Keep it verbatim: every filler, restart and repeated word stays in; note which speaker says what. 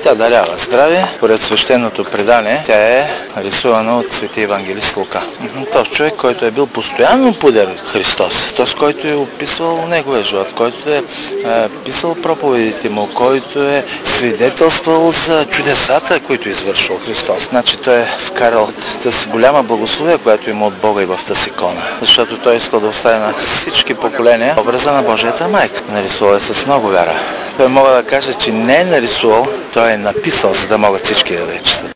Speaker 1: Тя дарява здраве. Поред свещеното предание, тя е рисувана от свети евангелист Лука. Този човек, който е бил постоянно подир Христос, т.е. който е описвал неговия живот, който е, е писал проповедите му, който е свидетелствал за чудесата, които е извършвал Христос. Значи той е вкарал тази голяма благословия, която има от Бога и в тази икона. Защото той иска да остави на всички поколения образа на Божията майка. Нарисувал е с много вяра. Той мога да кажа, че не е нарисувал, той е написал, за да могат всички да я четат.